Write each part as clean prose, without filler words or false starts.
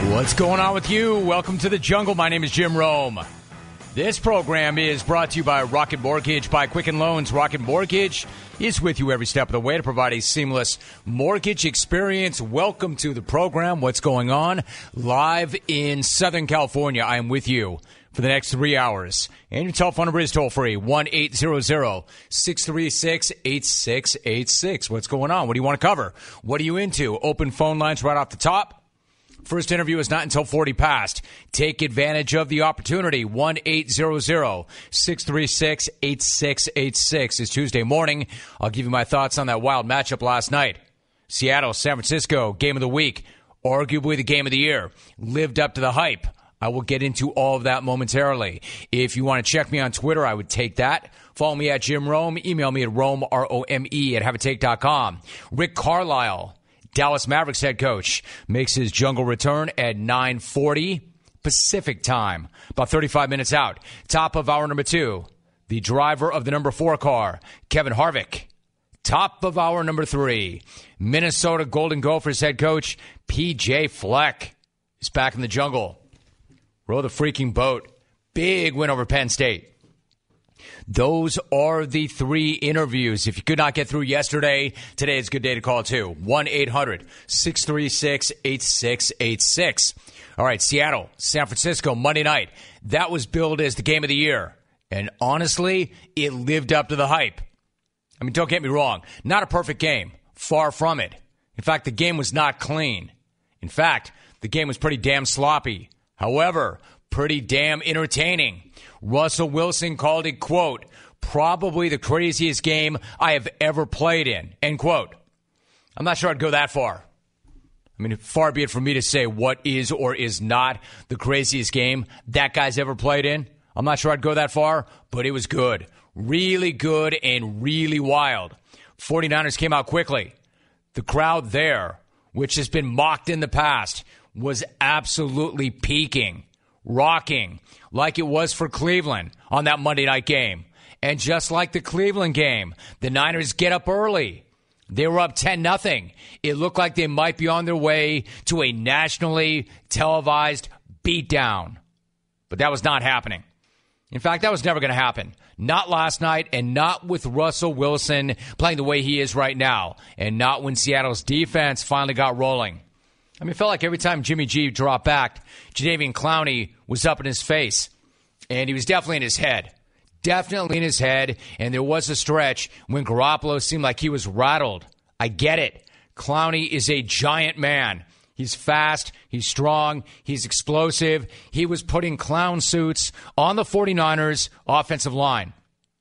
What's going on with you? Welcome to the jungle. My name is Jim Rome. This program is brought to you by Rocket Mortgage by Quicken Loans. Rocket Mortgage is with you every step of the way to provide a seamless mortgage experience. Welcome to the program. What's going on? Live in Southern California, I am with you for the next 3 hours. And your telephone number is toll-free, 1-800-636-8686. What's going on? What do you want to cover? What are you into? Open phone lines right off the top. First interview is not until 40 past. Take advantage of the opportunity. 1-800-636-8686. It's Tuesday morning. I'll give you my thoughts on that wild matchup last night. Seattle, San Francisco, game of the week. Arguably the game of the year. Lived up to the hype. I will get into all of that momentarily. If you want to check me on Twitter, I would take that. Follow me at Jim Rome. Email me at Rome, R-O-M-E, at haveatake.com. Rick Carlisle, Dallas Mavericks head coach, makes his jungle return at 9:40 Pacific time, about 35 minutes out. Top of hour number 2, the driver of the number 4 car, Kevin Harvick. Top of hour number 3, Minnesota Golden Gophers head coach, P.J. Fleck, is back in the jungle. Row the freaking boat. Big win over Penn State. Those are the 3 interviews. If you could not get through yesterday, today is a good day to call too. 1-800-636-8686. All right, Seattle, San Francisco, Monday night. That was billed as the game of the year. And honestly, it lived up to the hype. I mean, don't get me wrong. Not a perfect game. Far from it. In fact, the game was not clean. In fact, the game was pretty damn sloppy. However, pretty damn entertaining. Russell Wilson called it, quote, probably the craziest game I have ever played in, end quote. I'm not sure I'd go that far. I mean, far be it from me to say what is or is not the craziest game that guy's ever played in. I'm not sure I'd go that far, but it was good. Really good and really wild. 49ers came out quickly. The crowd there, which has been mocked in the past, was absolutely peaking, rocking, like it was for Cleveland on that Monday night game. And just like the Cleveland game, the Niners get up early. They were up 10-0. It looked like they might be on their way to a nationally televised beatdown. But that was not happening. In fact, that was never going to happen. Not last night, and not with Russell Wilson playing the way he is right now, and not when Seattle's defense finally got rolling. I mean, it felt like every time Jimmy G dropped back, Jadeveon Clowney was up in his face. And he was definitely in his head. Definitely in his head. And there was a stretch when Garoppolo seemed like he was rattled. I get it. Clowney is a giant man. He's fast. He's strong. He's explosive. He was putting clown suits on the 49ers offensive line.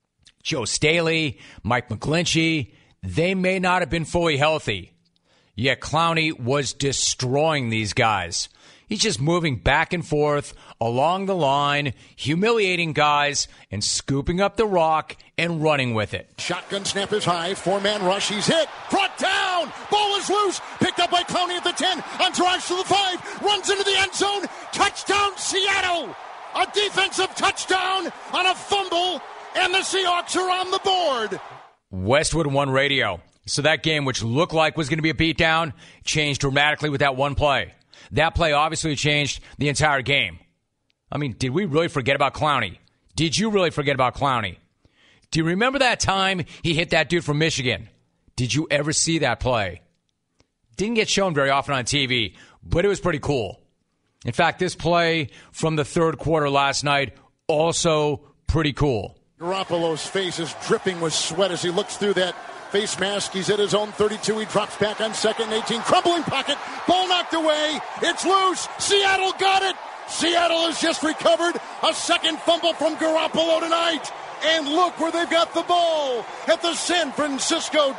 Joe Staley, Mike McGlinchey, they may not have been fully healthy. Yet Clowney was destroying these guys. He's just moving back and forth along the line, humiliating guys, and scooping up the rock and running with it. Shotgun snap is high. 4-man rush. He's hit. Brought down. Ball is loose. Picked up by Clowney at the 10. On drives to the 5. Runs into the end zone. Touchdown, Seattle. A defensive touchdown on a fumble. And the Seahawks are on the board. Westwood One Radio. So that game, which looked like was going to be a beatdown, changed dramatically with that one play. That play obviously changed the entire game. I mean, did we really forget about Clowney? Did you really forget about Clowney? Do you remember that time he hit that dude from Michigan? Did you ever see that play? Didn't get shown very often on TV, but it was pretty cool. In fact, this play from the third quarter last night, also pretty cool. Garoppolo's face is dripping with sweat as he looks through that face mask. He's at his own 32. He drops back on 2nd and 18. Crumbling pocket. Ball knocked away. It's loose. Seattle got it. Seattle has just recovered a second fumble from Garoppolo tonight. And look where they've got the ball at the San Francisco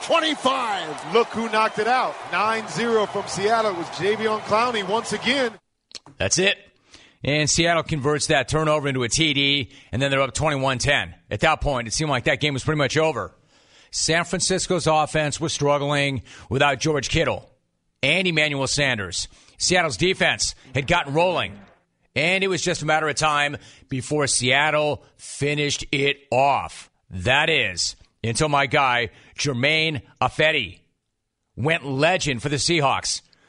25. Look who knocked it out. 9-0 from Seattle. It was Jadeveon Clowney once again. That's it. And Seattle converts that turnover into a TD, and then they're up 21-10. At that point, it seemed like that game was pretty much over. San Francisco's offense was struggling without George Kittle and Emmanuel Sanders. Seattle's defense had gotten rolling, and it was just a matter of time before Seattle finished it off. That is, until my guy, Germain Ifedi, went legend for the Seahawks.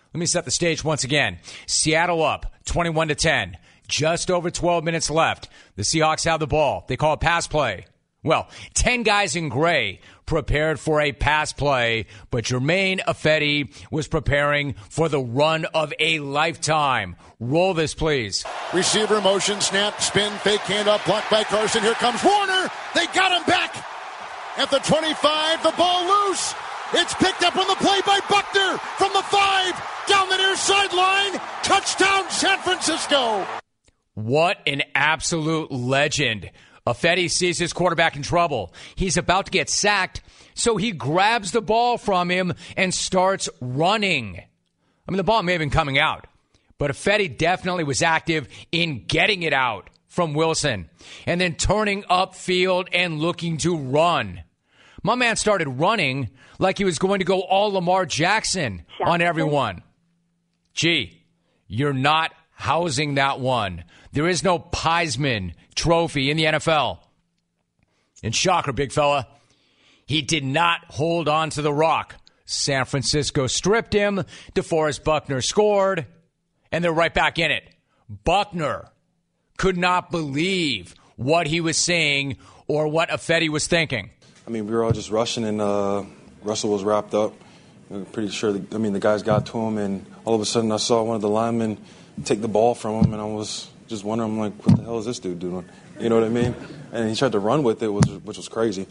Let me set the stage once again. Seattle up 21-10. Just over 12 minutes left. The Seahawks have the ball. They call it pass play. Well, 10 guys in gray prepared for a pass play, but Germain Ifedi was preparing for the run of a lifetime. Roll this, please. Receiver motion, snap, spin, fake handoff, blocked by Carson. Here comes Warner. They got him back. At the 25, the ball loose. It's picked up on the play by Buckner from the 5, down the near sideline. Touchdown, San Francisco. What an absolute legend. Ifedi sees his quarterback in trouble. He's about to get sacked, so he grabs the ball from him and starts running. I mean, the ball may have been coming out, but Ifedi definitely was active in getting it out from Wilson and then turning upfield and looking to run. My man started running like he was going to go all Lamar Jackson on everyone. Gee, you're not housing that one. There is no Heisman trophy in the NFL. And shocker, big fella, he did not hold on to the rock. San Francisco stripped him. DeForest Buckner scored, and they're right back in it. Buckner could not believe what he was seeing or what Ifedi was thinking. I mean, we were all just rushing, and Russell was wrapped up. I'm pretty sure, the guys got to him, and all of a sudden I saw one of the linemen take the ball from him, and I was just wondering, I'm like, what the hell is this dude doing? You know what I mean? And he tried to run with it, which was crazy.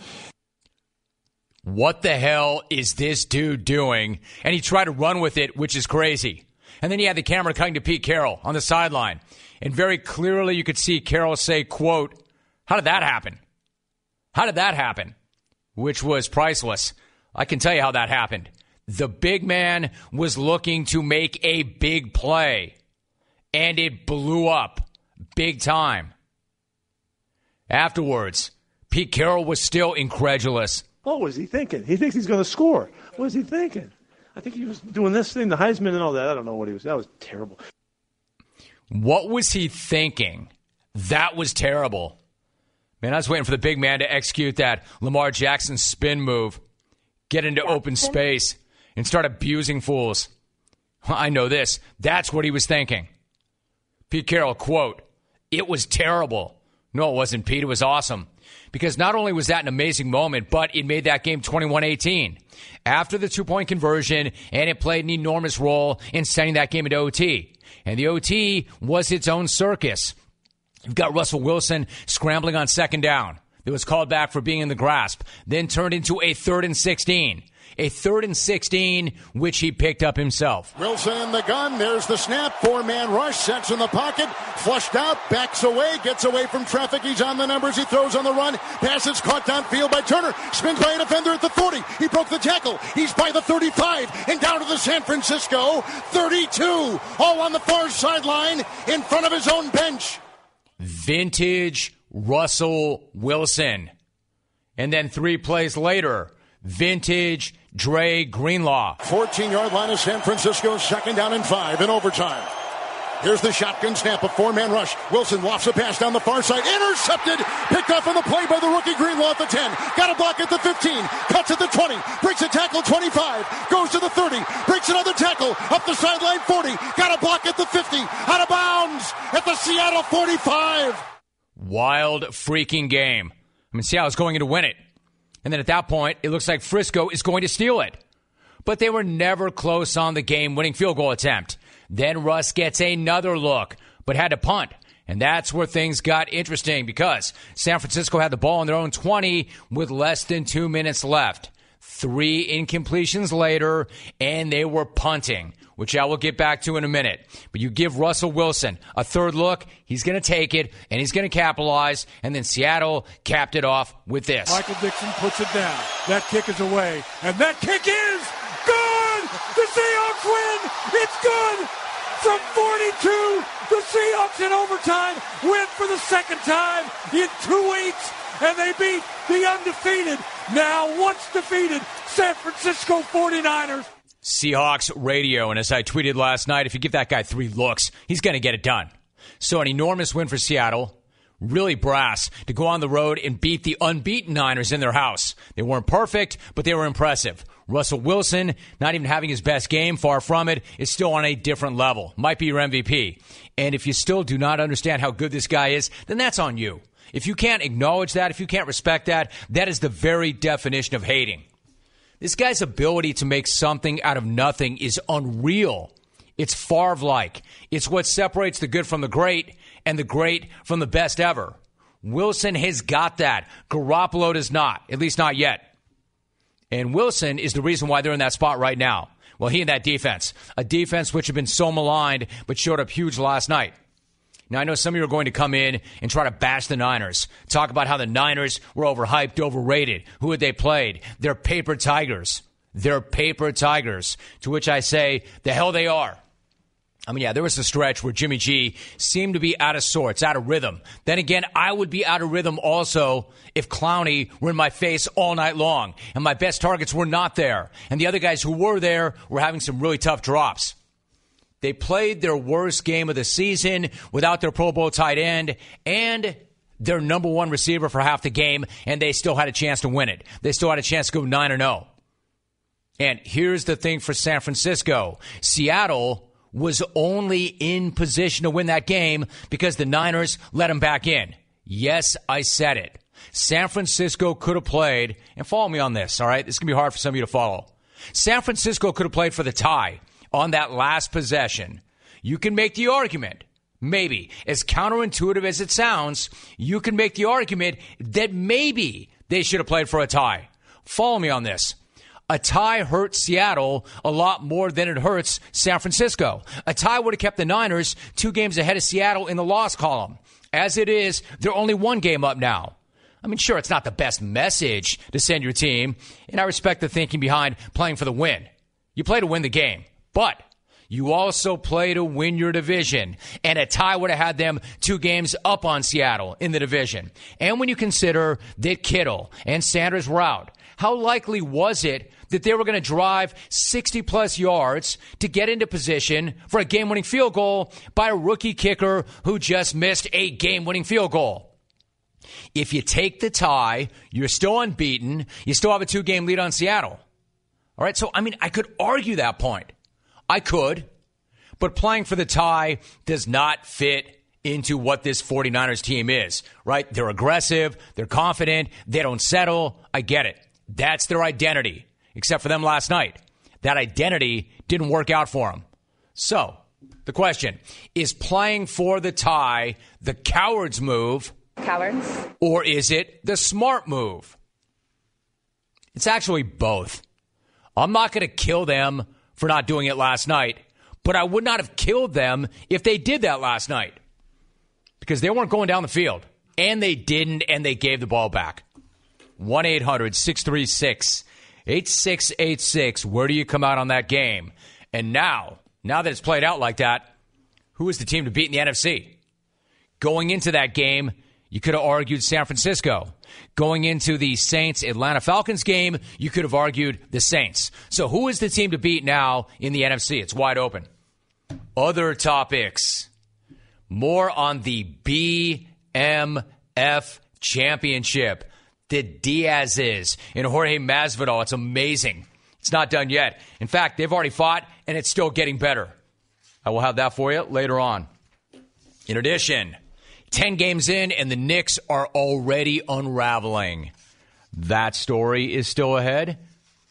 What the hell is this dude doing? And he tried to run with it, which is crazy. And then he had the camera cutting to Pete Carroll on the sideline. And very clearly you could see Carroll say, quote, "How did that happen? How did that happen?" Which was priceless. I can tell you how that happened. The big man was looking to make a big play, and it blew up big time. Afterwards, Pete Carroll was still incredulous. What was he thinking? He thinks he's going to score. What was he thinking? I think he was doing this thing, the Heisman and all that. I don't know what he was. That was terrible. What was he thinking? That was terrible. Man, I was waiting for the big man to execute that Lamar Jackson spin move, get into open space, and start abusing fools. I know this. That's what he was thinking. Pete Carroll, quote, "It was terrible." No, it wasn't, Pete. It was awesome. Because not only was that an amazing moment, but it made that game 21-18. After the two-point conversion, and it played an enormous role in sending that game into OT. And the OT was its own circus. You've got Russell Wilson scrambling on second down. That was called back for being in the grasp. Then turned into a 3rd and 16. A 3rd and 16, which he picked up himself. Wilson in the gun. There's the snap. 4-man rush. Sets in the pocket. Flushed out. Backs away. Gets away from traffic. He's on the numbers. He throws on the run. Passes caught downfield by Turner. Spins by a defender at the 40. He broke the tackle. He's by the 35. And down to the San Francisco 32. All on the far sideline in front of his own bench. Vintage Russell Wilson. And then 3 plays later, vintage Dre Greenlaw. 14-yard line of San Francisco, 2nd down and 5 in overtime. Here's the shotgun snap, a 4-man rush. Wilson lofts a pass down the far side. Intercepted. Picked off on the play by the rookie Greenlaw at the 10. Got a block at the 15. Cuts at the 20. Breaks a tackle 25. Goes to the 30. Breaks another tackle. Up the sideline 40. Got a block at the 50. Out of bounds at the Seattle 45. Wild freaking game. I mean, Seattle's going in to win it. And then at that point, it looks like Frisco is going to steal it. But they were never close on the game-winning field goal attempt. Then Russ gets another look, but had to punt. And that's where things got interesting because San Francisco had the ball on their own 20 with less than 2 minutes left. 3 incompletions later, and they were punting, which I will get back to in a minute. But you give Russell Wilson a 3rd look, he's going to take it, and he's going to capitalize, and then Seattle capped it off with this. Michael Dixon puts it down. That kick is away, and that kick is good! The Seahawks win! It's good! From 42, the Seahawks in overtime win for the 2nd time in 2 weeks, and they beat the undefeated, now once defeated, San Francisco 49ers. Seahawks radio, and as I tweeted last night, if you give that guy 3 looks, he's going to get it done. So an enormous win for Seattle. really brass to go on the road and beat the unbeaten Niners in their house. They weren't perfect, but they were impressive. Russell Wilson, not even having his best game, far from it, is still on a different level. Might be your MVP. And if you still do not understand how good this guy is, then that's on you. If you can't acknowledge that, if you can't respect that, that is the very definition of hating. This guy's ability to make something out of nothing is unreal. It's Favre-like. It's what separates the good from the great and the great from the best ever. Wilson has got that. Garoppolo does not, at least not yet. And Wilson is the reason why they're in that spot right now. Well, he and that defense, a defense which had been so maligned but showed up huge last night. Now, I know some of you are going to come in and try to bash the Niners, talk about how the Niners were overhyped, overrated. Who had they played? They're paper tigers. They're paper tigers, to which I say, the hell they are. I mean, yeah, there was a stretch where Jimmy G seemed to be out of sorts, out of rhythm. Then again, I would be out of rhythm also if Clowney were in my face all night long and my best targets were not there. And the other guys who were there were having some really tough drops. They played their worst game of the season without their Pro Bowl tight end and their number one receiver for half the game, and they still had a chance to win it. They still had a chance to go 9-0. And here's the thing for San Francisco. Seattle was only in position to win that game because the Niners let them back in. Yes, I said it. San Francisco could have played, and follow me on this, all right? This is going to be hard for some of you to follow. San Francisco could have played for the tie on that last possession. You can make the argument, maybe, as counterintuitive as it sounds, you can make the argument that maybe they should have played for a tie. Follow me on this. A tie hurts Seattle a lot more than it hurts San Francisco. A tie would have kept the Niners 2 games ahead of Seattle in the loss column. As it is, they're only 1 game up now. I mean, sure, it's not the best message to send your team, and I respect the thinking behind playing for the win. You play to win the game, but you also play to win your division, and a tie would have had them 2 games up on Seattle in the division. And when you consider that Kittle and Sanders were out, how likely was it that they were going to drive 60-plus yards to get into position for a game-winning field goal by a rookie kicker who just missed a game-winning field goal? If you take the tie, you're still unbeaten. You still have a 2-game lead on Seattle. All right, so, I mean, I could argue that point. I could. But playing for the tie does not fit into what this 49ers team is, right? They're aggressive. They're confident. They don't settle. I get it. That's their identity. Except for them last night. That identity didn't work out for them. So, the question, is playing for the tie the coward's move? Cowards. Or is it the smart move? It's actually both. I'm not going to kill them for not doing it last night, but I would not have killed them if they did that last night. Because they weren't going down the field. And they didn't, and they gave the ball back. 1-800-636-8686. Where do you come out on that game? And now that it's played out like that, who is the team to beat in the NFC? Going into that game, you could have argued San Francisco. Going into the Saints-Atlanta Falcons game, you could have argued the Saints. So who is the team to beat now in the NFC? It's wide open. Other topics. More on the BMF Championship. The Diaz's and Jorge Masvidal. It's amazing. It's not done yet. In fact, they've already fought, and it's still getting better. I will have that for you later on. In addition, 10 games in, and the Knicks are already unraveling. That story is still ahead.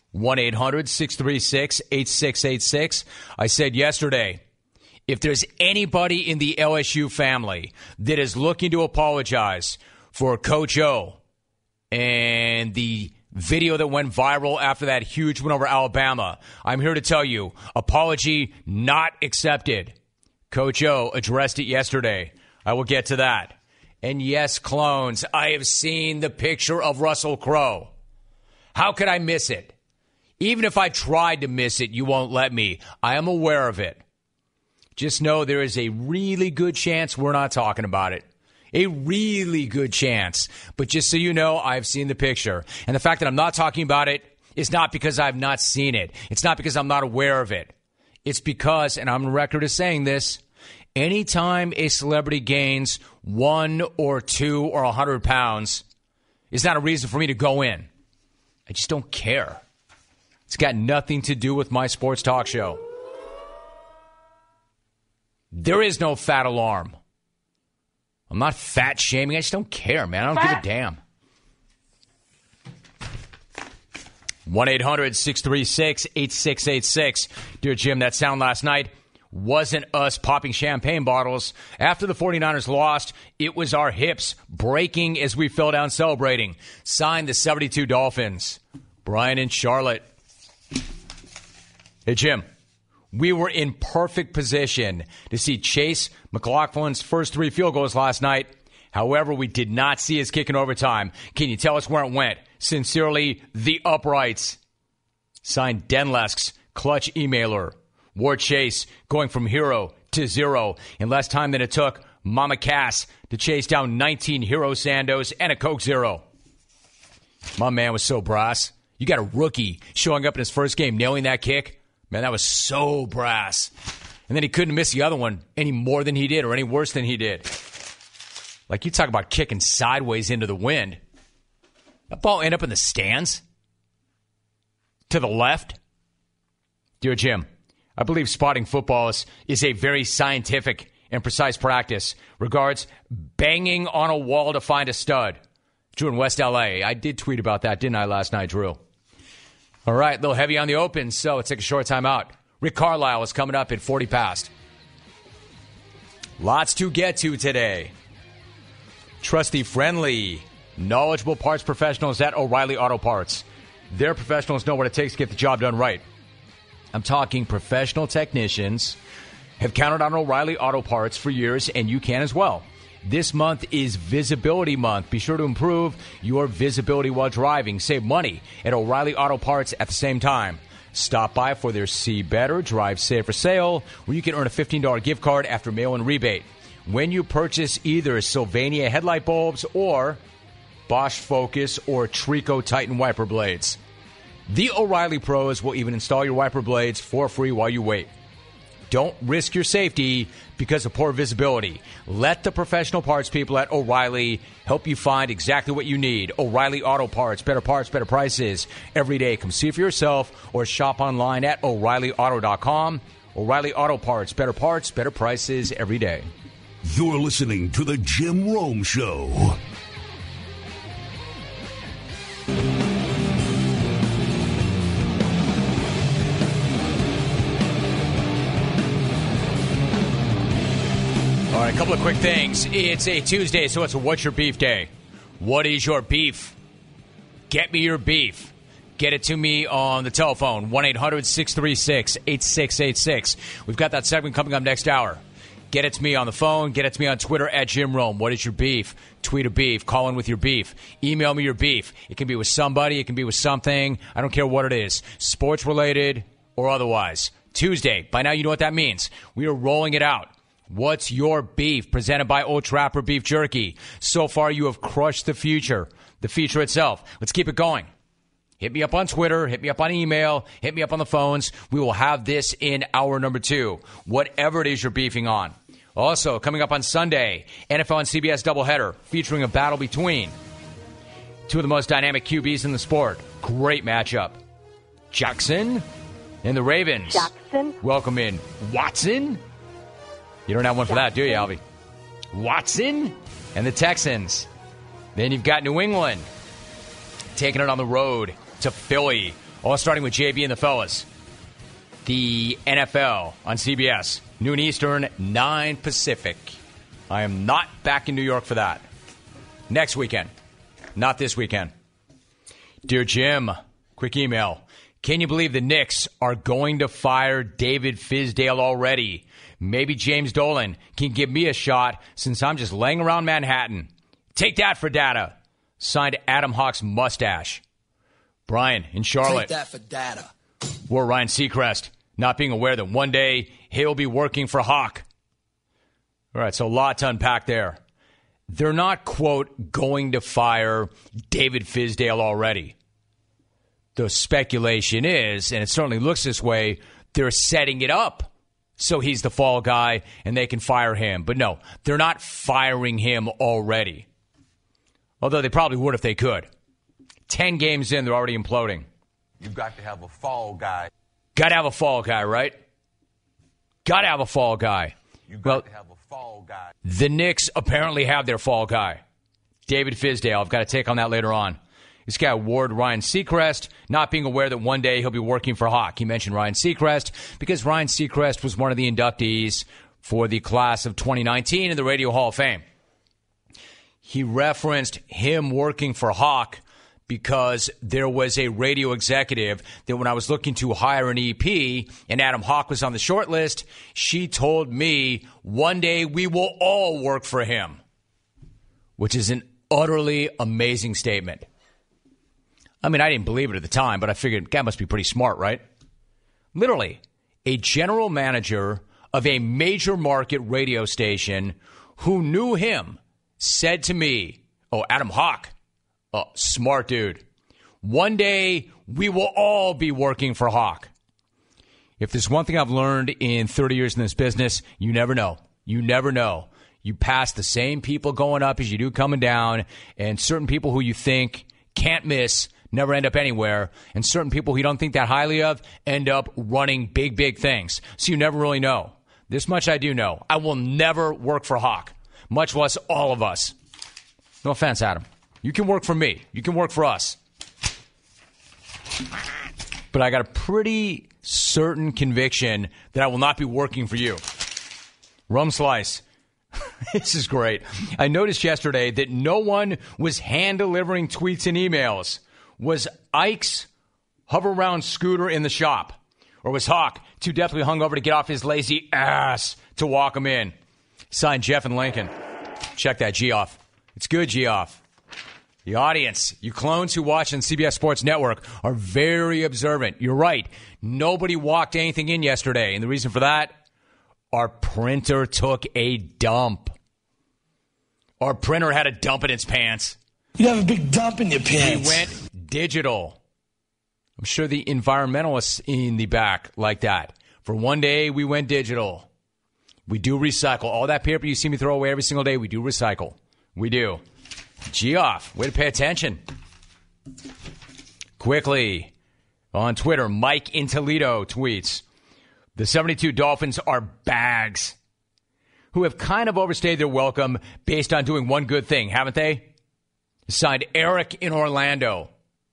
1-800-636-8686. I said yesterday, if there's anybody in the LSU family that is looking to apologize for Coach O, and the video that went viral after that huge win over Alabama, I'm here to tell you, apology not accepted. Coach O addressed it yesterday. I will get to that. And yes, clones, I have seen the picture of Russell Crowe. How could I miss it? Even if I tried to miss it, you won't let me. I am aware of it. Just know there is a really good chance we're not talking about it. A really good chance. But just so you know, I've seen the picture. And the fact that I'm not talking about it is not because I've not seen it. It's not because I'm not aware of it. It's because, and I'm on record as saying this, Anytime a celebrity gains 1 or 2 or 100 pounds is not a reason for me to go in. I just don't care. It's got nothing to do with my sports talk show. There is no fat alarm. I'm not fat shaming. I just don't care, man. I don't give a damn. 1-800-636-8686. Dear Jim, that sound last night wasn't us popping champagne bottles. After the 49ers lost, it was our hips breaking as we fell down celebrating. Signed the 72 Dolphins. Brian in Charlotte. Hey, Jim. We were in perfect position to see Chase McLaughlin's first 3 field goals last night. However, we did not see his kick in overtime. Can you tell us where it went? Sincerely, the Uprights. Signed Denlesk's clutch emailer. Ward Chase going from hero to zero in less time than it took Mama Cass to chase down 19 Hero Sandos and a Coke Zero. My man was so brass. You got a rookie showing up in his first game, nailing that kick. Man, that was so brass. And then he couldn't miss the other one any more than he did or any worse than he did. Like, you talk about kicking sideways into the wind. That ball ended up in the stands? To the left? Dear Jim, I believe spotting football is a very scientific and precise practice. Regards, banging on a wall to find a stud. Drew in West L.A. I did tweet about that, didn't I, last night, Drew? All right, a little heavy on the open, so let's take a short time out. Rick Carlisle is coming up at 40 past. Lots to get to today. Trusty, friendly, knowledgeable parts professionals at O'Reilly Auto Parts. Their professionals know what it takes to get the job done right. I'm talking professional technicians have counted on O'Reilly Auto Parts for years, and you can as well. This month is Visibility Month. Be sure to improve your visibility while driving. Save money at O'Reilly Auto Parts at the same time. Stop by for their See Better, Drive Safer sale, where you can earn a $15 gift card after mail-in rebate when you purchase either Sylvania headlight bulbs or Bosch Focus or Trico Titan wiper blades. The O'Reilly pros will even install your wiper blades for free while you wait. Don't risk your safety because of poor visibility. Let the professional parts people at O'Reilly help you find exactly what you need. O'Reilly Auto Parts, better prices every day. Come see for yourself or shop online at O'ReillyAuto.com. O'Reilly Auto Parts, better prices every day. You're listening to The Jim Rome Show. All right, a couple of quick things. It's a Tuesday, so it's a What's Your Beef Day. What is your beef? Get me your beef. Get it to me on the telephone, 1-800-636-8686. We've got that segment coming up next hour. Get it to me on the phone. Get it to me on Twitter at Jim Rome. What is your beef? Tweet a beef. Call in with your beef. Email me your beef. It can be with somebody. It can be with something. I don't care what it is. Sports related or otherwise. Tuesday. By now you know what that means. We are rolling it out. What's your beef? Presented by Old Trapper Beef Jerky. So far, you have crushed the feature itself. Let's keep it going. Hit me up on Twitter. Hit me up on email. Hit me up on the phones. We will have this in hour number 2. Whatever it is you're beefing on. Also, coming up on Sunday, NFL and CBS doubleheader featuring a battle between two of the most dynamic QBs in the sport. Great matchup. Jackson and the Ravens. Jackson. Welcome in Watson. You don't have one for that, do you, Albie? Watson and the Texans. Then you've got New England taking it on the road to Philly. All starting with JB and the fellas. The NFL on CBS. Noon Eastern, 9 Pacific. I am not back in New York for that. Next weekend. Not this weekend. Dear Jim, quick email. Can you believe the Knicks are going to fire David Fizdale already? Maybe James Dolan can give me a shot since I'm just laying around Manhattan. Take that for data. Signed Adam Hawk's mustache. Brian in Charlotte. Take that for data. Or Ryan Seacrest, not being aware that one day he'll be working for Hawk. All right, so a lot to unpack there. They're not, quote, going to fire David Fizdale already. The speculation is, and it certainly looks this way, they're setting it up so he's the fall guy and they can fire him. But no, they're not firing him already. Although they probably would if they could. 10 games in, they're already imploding. You've got to have a fall guy. Got to have a fall guy, right? Got to have a fall guy. You've got to have a fall guy. The Knicks apparently have their fall guy. David Fizdale. I've got a take on that later on. This guy awarded Ryan Seacrest, not being aware that one day he'll be working for Hawk. He mentioned Ryan Seacrest because Ryan Seacrest was one of the inductees for the class of 2019 in the Radio Hall of Fame. He referenced him working for Hawk because there was a radio executive that when I was looking to hire an EP and Adam Hawk was on the short list, she told me one day we will all work for him, which is an utterly amazing statement. I mean, I didn't believe it at the time, but I figured, guy must be pretty smart, right? Literally, a general manager of a major market radio station who knew him said to me, oh, Adam Hawk, smart dude. One day, we will all be working for Hawk. If there's one thing I've learned in 30 years in this business, you never know. You never know. You pass the same people going up as you do coming down, and certain people who you think can't miss never end up anywhere, and certain people who you don't think that highly of end up running big, big things. So you never really know. This much I do know. I will never work for Hawk, much less all of us. No offense, Adam. You can work for me. You can work for us. But I got a pretty certain conviction that I will not be working for you. Rum Slice. This is great. I noticed yesterday that no one was hand-delivering tweets and emails. Was Ike's hover-around scooter in the shop? Or was Hawk too deftly hungover to get off his lazy ass to walk him in? Signed, Jeff and Lincoln. Check that Geoff. It's good, Geoff. The audience, you clones who watch on CBS Sports Network, are very observant. You're right. Nobody walked anything in yesterday. And the reason for that? Our printer took a dump. Our printer had a dump in its pants. You have a big dump in your pants. We went digital. I'm sure the environmentalists in the back like that. For one day, we went digital. We do recycle. All that paper you see me throw away every single day, we do recycle. We do. Geoff, way to pay attention. Quickly, on Twitter, Mike in Toledo tweets, the 72 Dolphins are bags who have kind of overstayed their welcome based on doing one good thing, haven't they? Signed, Eric in Orlando.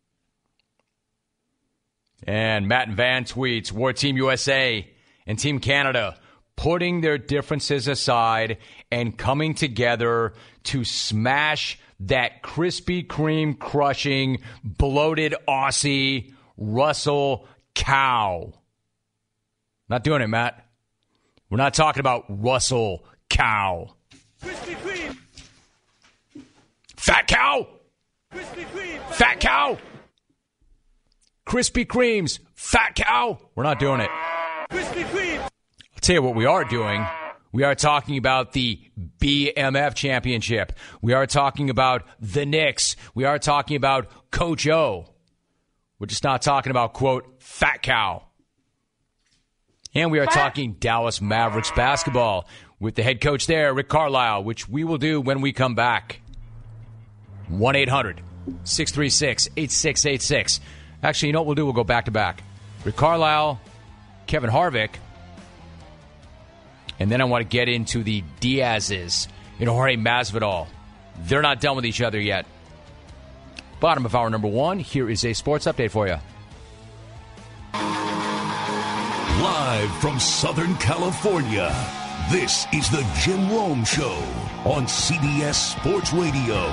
And Matt and Van tweets, War Team USA and Team Canada putting their differences aside and coming together to smash that Krispy Kreme crushing, bloated Aussie Russell Cow. Not doing it, Matt. We're not talking about Russell Cow. Krispy Kreme. Fat cow. Krispy Kreme. Fat cow. Krispy Kreme's fat cow. We're not doing it. Krispy Kreme. I'll tell you what we are doing. We are talking about the BMF championship. We are talking about the Knicks. We are talking about Coach O. We're just not talking about, quote, fat cow. And we are talking Dallas Mavericks basketball with the head coach there, Rick Carlisle, which we will do when we come back. 1-800-636-8686. Actually, you know what we'll do? We'll go back to back. Rick Carlisle, Kevin Harvick. And then I want to get into the Diazes and Jorge Masvidal. They're not done with each other yet. Bottom of hour number one, here is a sports update for you. Live from Southern California, this is the Jim Rome Show on CBS Sports Radio.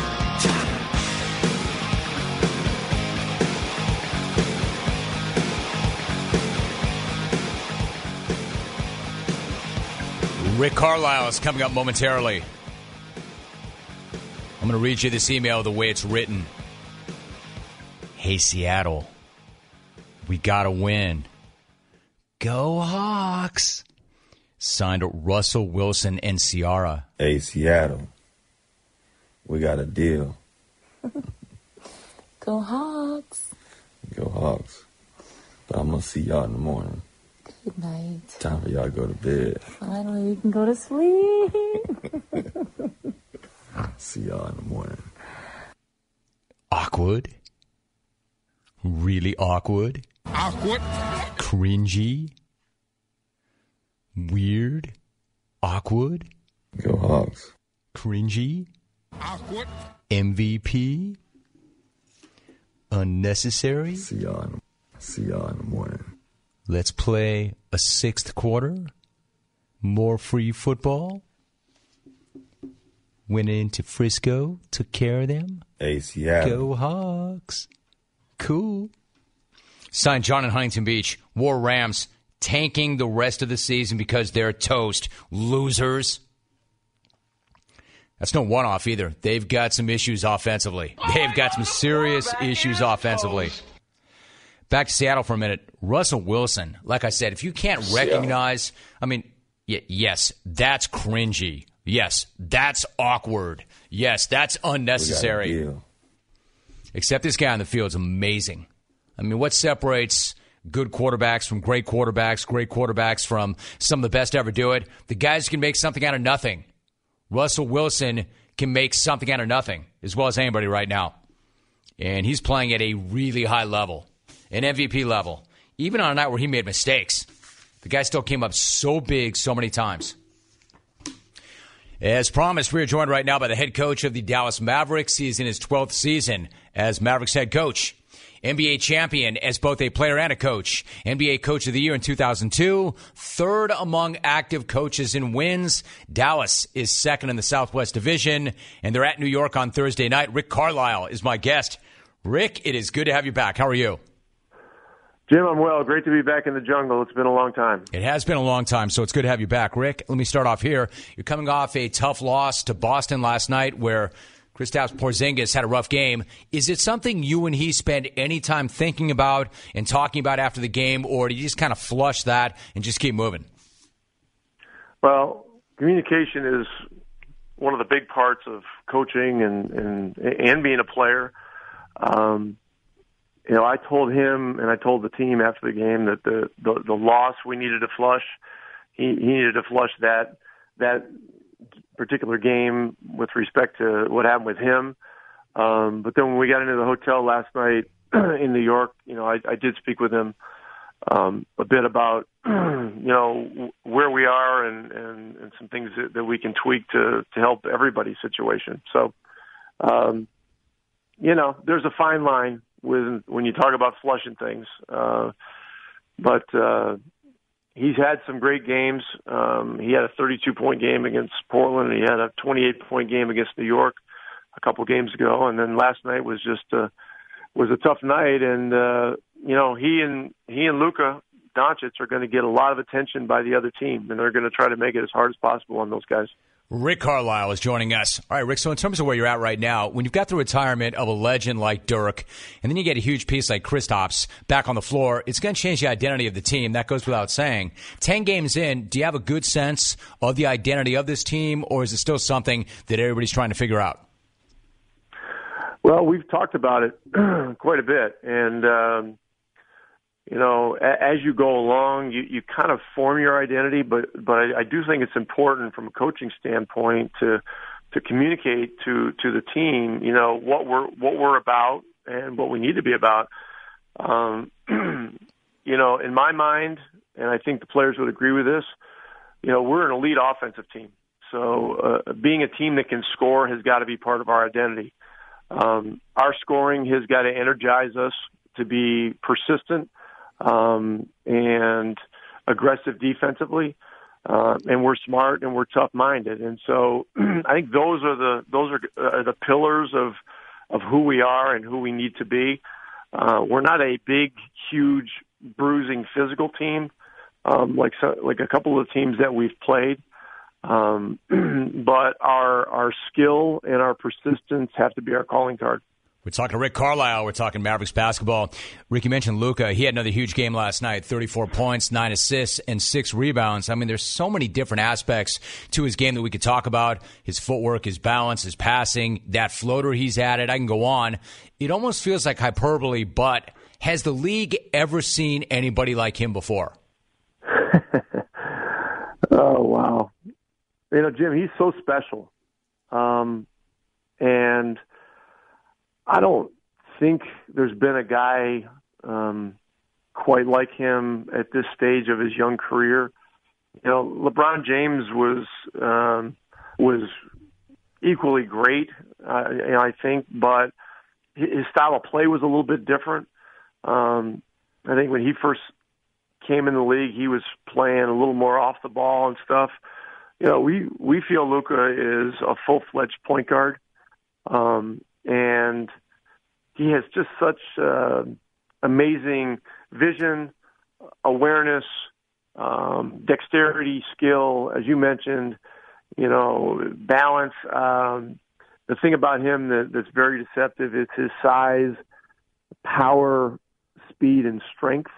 Rick Carlisle is coming up momentarily. I'm going to read you this email the way it's written. Hey, Seattle, we got to win. Go Hawks. Signed Russell Wilson and Ciara. Hey, Seattle, we got a deal. Go Hawks. Go Hawks. But I'm going to see y'all in the morning. Good night. Time for y'all to go to bed. Finally, we can go to sleep. See y'all in the morning. Awkward. Really awkward. Awkward. Cringy. Weird. Awkward. Go Hawks. Cringy. Awkward. MVP. Unnecessary. See y'all in the morning. Let's play a sixth quarter. More free football. Went into Frisco. Took care of them. Hey, Seattle. Go Hawks. Cool. Signed John in Huntington Beach. War Rams tanking the rest of the season because they're toast. Losers. That's no one-off either. They've got some issues offensively. They've got some serious issues offensively. Back to Seattle for a minute. Russell Wilson, like I said, if you can't recognize, yes, that's cringy. Yes, that's awkward. Yes, that's unnecessary. Except this guy on the field is amazing. I mean, what separates good quarterbacks from great quarterbacks from some of the best to ever do it? The guys who can make something out of nothing. Russell Wilson can make something out of nothing as well as anybody right now. And he's playing at a really high level, an MVP level. Even on a night where he made mistakes, the guy still came up so big so many times. As promised, we are joined right now by the head coach of the Dallas Mavericks. He is in his 12th season as Mavericks head coach. NBA champion as both a player and a coach. NBA Coach of the Year in 2002. Third among active coaches in wins. Dallas is second in the Southwest Division. And they're at New York on Thursday night. Rick Carlisle is my guest. Rick, it is good to have you back. How are you? Jim, I'm well. Great to be back in the jungle. It's been a long time. It has been a long time, so it's good to have you back. Rick, let me start off here. You're coming off a tough loss to Boston last night where Kristaps Porzingis had a rough game. Is it something you and he spend any time thinking about and talking about after the game, or do you just kind of flush that and just keep moving? Well, communication is one of the big parts of coaching and being a player. I told him and I told the team after the game that the loss we needed to flush. He needed to flush that particular game with respect to what happened with him. But then when we got into the hotel last night in New York, I did speak with him a bit about where we are and some things that we can tweak to help everybody's situation. So there's a fine line when you talk about flushing things. But he's had some great games. He had a 32-point game against Portland, and he had a 28-point game against New York a couple games ago. And then last night was just was a tough night. And he and Luka Doncic are going to get a lot of attention by the other team, and they're going to try to make it as hard as possible on those guys. Rick Carlisle is joining us. All right, Rick, so in terms of where you're at right now, when you've got the retirement of a legend like Dirk, and then you get a huge piece like Kristaps back on the floor, it's going to change the identity of the team. That goes without saying. 10 games in, do you have a good sense of the identity of this team, or is it still something that everybody's trying to figure out? Well, we've talked about it quite a bit, and as you go along, you kind of form your identity, but I do think it's important from a coaching standpoint to communicate to the team, what we're about and what we need to be about. In my mind, and I think the players would agree with this, we're an elite offensive team. So being a team that can score has got to be part of our identity. Our scoring has got to energize us to be persistent and aggressive defensively, and we're smart and we're tough-minded, and so I think those are the pillars of who we are and who we need to be. We're not a big, huge, bruising physical team like a couple of teams that we've played, but our skill and our persistence have to be our calling card. We're talking to Rick Carlisle. We're talking Mavericks basketball. Rick, you mentioned Luka. He had another huge game last night, 34 points, 9 assists, and 6 rebounds. I mean, there's so many different aspects to his game that we could talk about. His footwork, his balance, his passing, that floater he's added. I can go on. It almost feels like hyperbole, but has the league ever seen anybody like him before? Oh, wow. Jim, he's so special. And I don't think there's been a guy quite like him at this stage of his young career. LeBron James was equally great, I think, but his style of play was a little bit different. I think when he first came in the league, he was playing a little more off the ball and stuff. We feel Luka is a full-fledged point guard, and he has just such amazing vision, awareness, dexterity, skill, as you mentioned, balance. The thing about him that's very deceptive is his size, power, speed, and strength.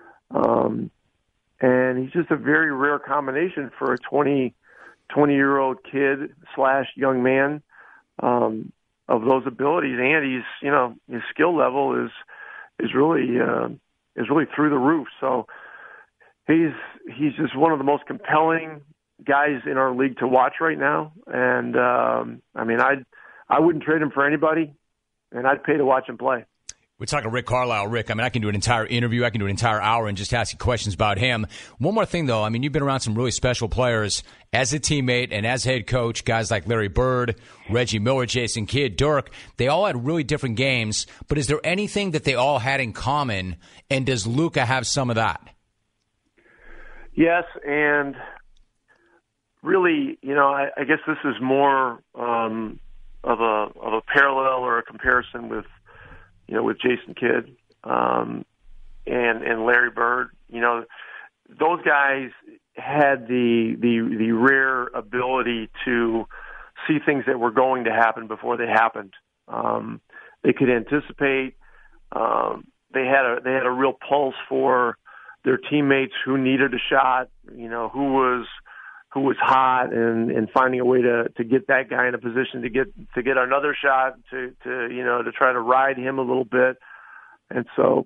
And he's just a very rare combination for a 20-year-old kid / young man of those abilities. And he's, his skill level is really through the roof. So he's just one of the most compelling guys in our league to watch right now. And I wouldn't trade him for anybody, and I'd pay to watch him play. We're talking Rick Carlisle. Rick, I can do an entire interview. I can do an entire hour and just ask you questions about him. One more thing, though. You've been around some really special players as a teammate and as head coach, guys like Larry Bird, Reggie Miller, Jason Kidd, Dirk. They all had really different games, but is there anything that they all had in common, and does Luka have some of that? Yes, and really, I guess this is more of a parallel or a comparison with Jason Kidd and Larry Bird. Those guys had the rare ability to see things that were going to happen before they happened. They could anticipate. They had a real pulse for their teammates who needed a shot. Who was hot, and finding a way to get that guy in a position to get another shot, to try to ride him a little bit. And so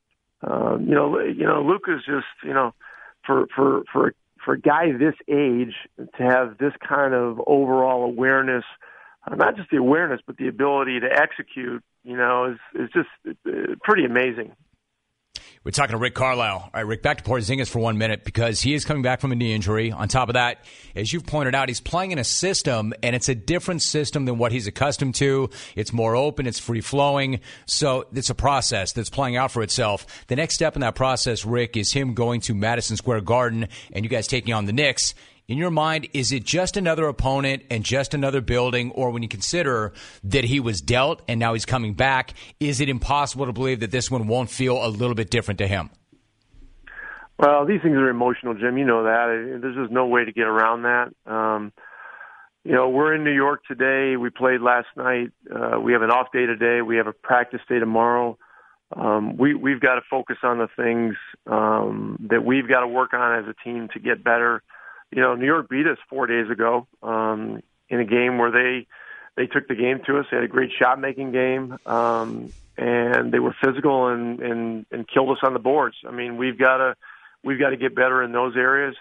Luka's just for a guy this age to have this kind of overall awareness, not just the awareness but the ability to execute, is just pretty amazing. We're talking to Rick Carlisle. All right, Rick, back to Porzingis for 1 minute because he is coming back from a knee injury. On top of that, as you've pointed out, he's playing in a system, and it's a different system than what he's accustomed to. It's more open. It's free-flowing. So it's a process that's playing out for itself. The next step in that process, Rick, is him going to Madison Square Garden and you guys taking on the Knicks. In your mind, is it just another opponent and just another building, or when you consider that he was dealt and now he's coming back, is it impossible to believe that this one won't feel a little bit different to him? Well, these things are emotional, Jim. You know that. There's just no way to get around that. We're in New York today. We played last night. We have an off day today. We have a practice day tomorrow. We've got to focus on the things that we've got to work on as a team to get better. New York beat us 4 days ago in a game where they took the game to us. They had a great shot-making game, and they were physical and killed us on the boards. We've got to get better in those areas.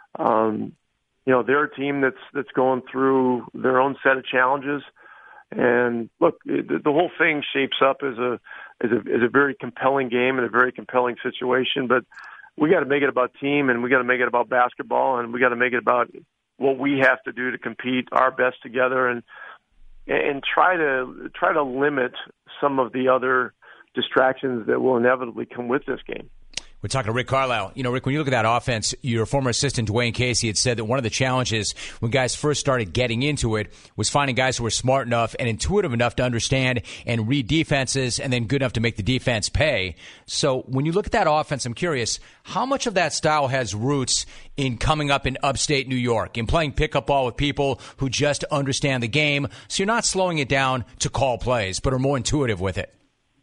They're a team that's going through their own set of challenges. And look, the whole thing shapes up as a very compelling game and a very compelling situation, but we got to make it about team, and we got to make it about basketball, and we got to make it about what we have to do to compete our best together, and try to limit some of the other distractions that will inevitably come with this game. We're talking to Rick Carlisle. Rick, when you look at that offense, your former assistant, Dwayne Casey, had said that one of the challenges when guys first started getting into it was finding guys who were smart enough and intuitive enough to understand and read defenses and then good enough to make the defense pay. So when you look at that offense, I'm curious, how much of that style has roots in coming up in upstate New York, in playing pickup ball with people who just understand the game, so you're not slowing it down to call plays, but are more intuitive with it?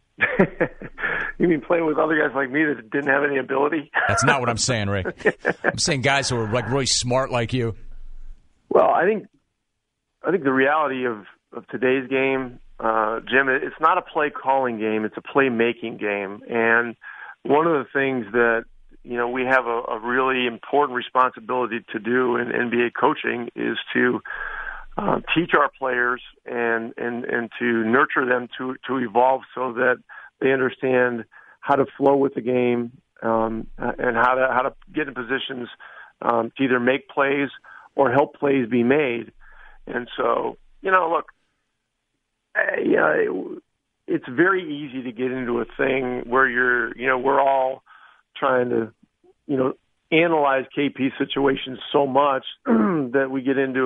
You mean playing with other guys like me that didn't have any ability? That's not what I'm saying, Rick. I'm saying guys who are really smart like you. Well, I think the reality of today's game, Jim, it's not a play calling game; it's a play making game. And one of the things that we have a really important responsibility to do in NBA coaching is to teach our players and to nurture them to evolve so that they understand how to flow with the game and how to get in positions to either make plays or help plays be made. And so, look, it's very easy to get into a thing where we're all trying to, analyze KP's situation so much that we get into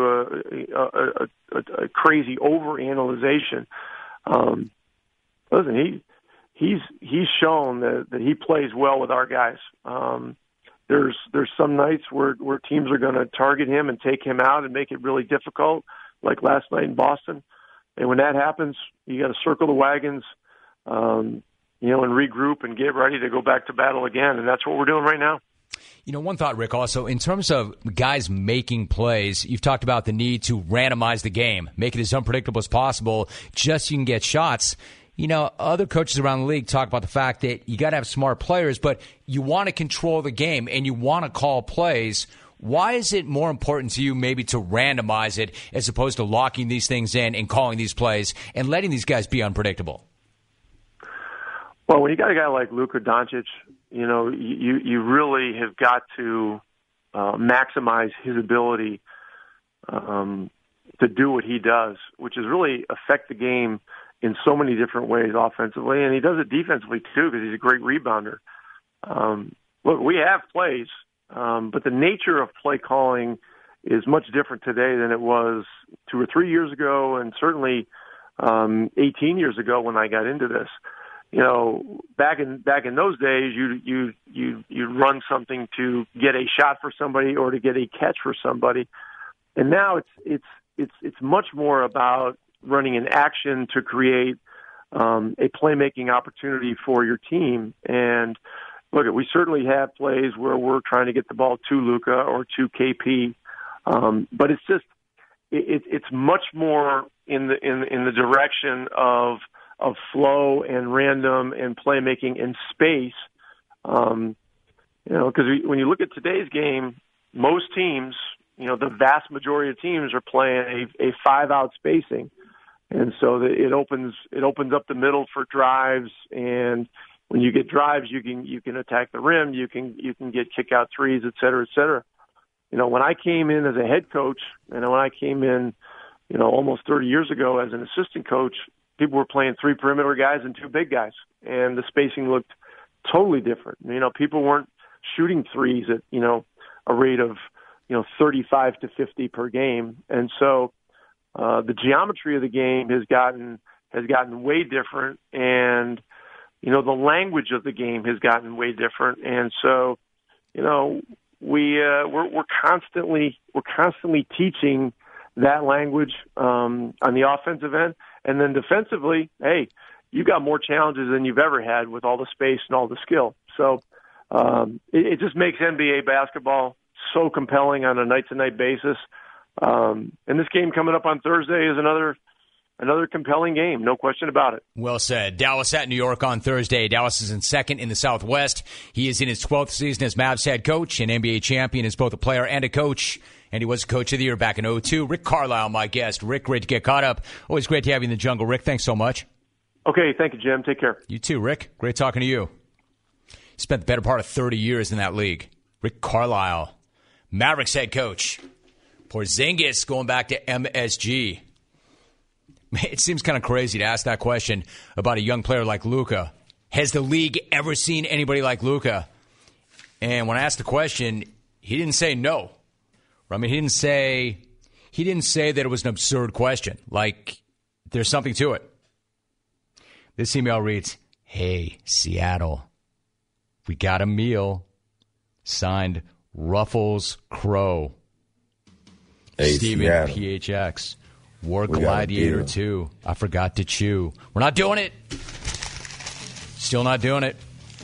a crazy overanalyzation. Listen, he's shown that he plays well with our guys. There's some nights where teams are going to target him and take him out and make it really difficult, like last night in Boston. And when that happens, you got to circle the wagons, and regroup and get ready to go back to battle again. And that's what we're doing right now. One thought, Rick, also, in terms of guys making plays, you've talked about the need to randomize the game, make it as unpredictable as possible, just so you can get shots. Other coaches around the league talk about the fact that you got to have smart players, but you want to control the game and you want to call plays. Why is it more important to you maybe to randomize it as opposed to locking these things in and calling these plays and letting these guys be unpredictable? Well, when you got a guy like Luka Doncic, you really have got to maximize his ability to do what he does, which is really affect the game in so many different ways offensively, and he does it defensively too because he's a great rebounder. Look, we have plays, but the nature of play calling is much different today than it was 2 or 3 years ago, and certainly 18 years ago when I got into this. Back in those days, you'd run something to get a shot for somebody or to get a catch for somebody, and now it's much more about running an action to create a playmaking opportunity for your team. And look, we certainly have plays where we're trying to get the ball to Luka or to KP, but it's much more in the direction of flow and random and playmaking and space. Because when you look at today's game, most teams, the vast majority of teams are playing a 5-out spacing. And so it opens up the middle for drives, and when you get drives, you can attack the rim, you can get kick out threes, et cetera, et cetera. When I came in as a head coach, and when I came in, almost 30 years ago as an assistant coach, people were playing 3 perimeter guys and 2 big guys, and the spacing looked totally different. People weren't shooting threes at a rate of 35 to 50 per game, and so. The geometry of the game has gotten way different, and the language of the game has gotten way different, and so we're constantly teaching that language on the offensive end, and then defensively, hey, you got more challenges than you've ever had with all the space and all the skill. So it just makes NBA basketball so compelling on a night-to-night basis. And this game coming up on Thursday is another compelling game, no question about it. Well said. Dallas at New York on Thursday. Dallas is in second in the Southwest. He is in his 12th season as Mavs head coach, an NBA champion, as both a player and a coach. And he was coach of the year back in 2002. Rick Carlisle, my guest. Rick, great to get caught up. Always great to have you in the jungle. Rick, thanks so much. Okay, thank you, Jim. Take care. You too, Rick. Great talking to you. Spent the better part of 30 years in that league. Rick Carlisle, Mavericks head coach. Porzingis going back to MSG. It seems kind of crazy to ask that question about a young player like Luka. Has the league ever seen anybody like Luka? And when I asked the question, he didn't say no. I mean, he didn't say that it was an absurd question. Like, there's something to it. This email reads, "Hey, Seattle, we got a meal." Signed, Ruffles Crow. Hey, Steven Seattle. PHX. War Gladiator 2. I forgot to chew. We're not doing it. Still not doing it.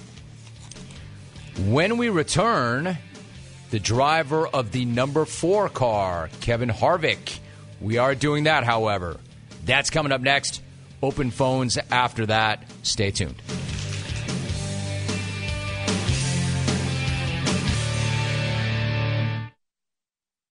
When we return, the driver of the number 4 car, Kevin Harvick. We are doing that, however. That's coming up next. Open phones after that. Stay tuned.